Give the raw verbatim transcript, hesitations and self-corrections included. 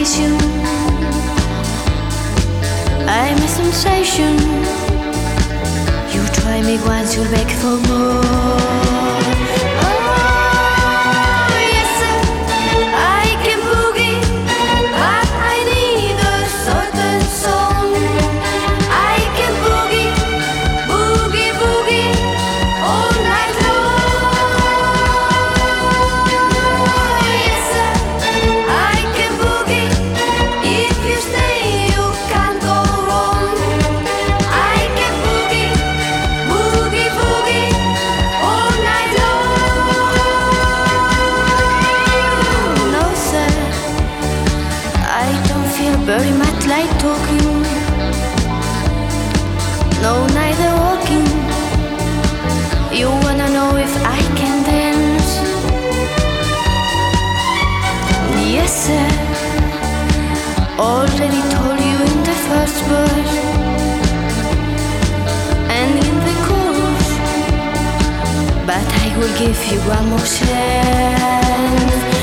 ambition. I'm a sensation. You try me once, you'll beg for more. Very much like talking, no, neither walking. You wanna know if I can dance? Yes, sir. Already told you in the first verse and in the chorus, but I will give you one more chance.